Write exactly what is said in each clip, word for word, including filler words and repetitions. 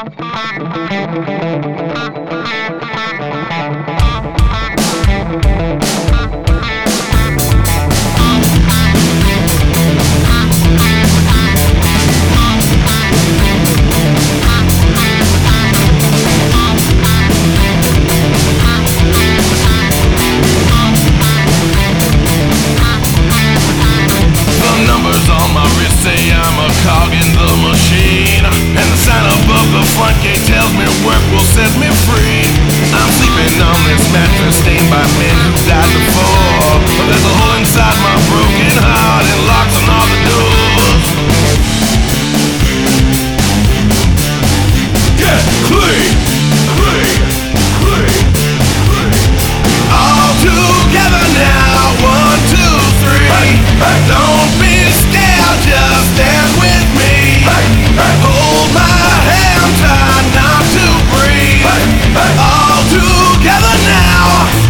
Say I'm a cog in the machine, and the sign above the front gate tells me work will set me free. I'm sleeping on this mattress stained by men who died before, but there's a hole inside my broken heart and locks on all the doors. Get clean, clean, clean, clean. All together now, one, two, three. Hey, hey. Don't be scared, just stand with me. Hey, hey. Hold my hand, try not to breathe. Hey, hey. All together now.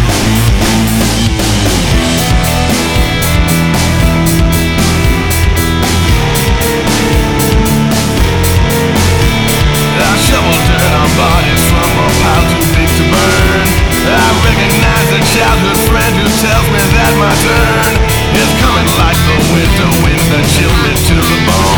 I shovel dirt on bodies from a pile too big to burn. I recognize a childhood friend who tells me that my turn is coming like the winter wind that chilled me to the bone.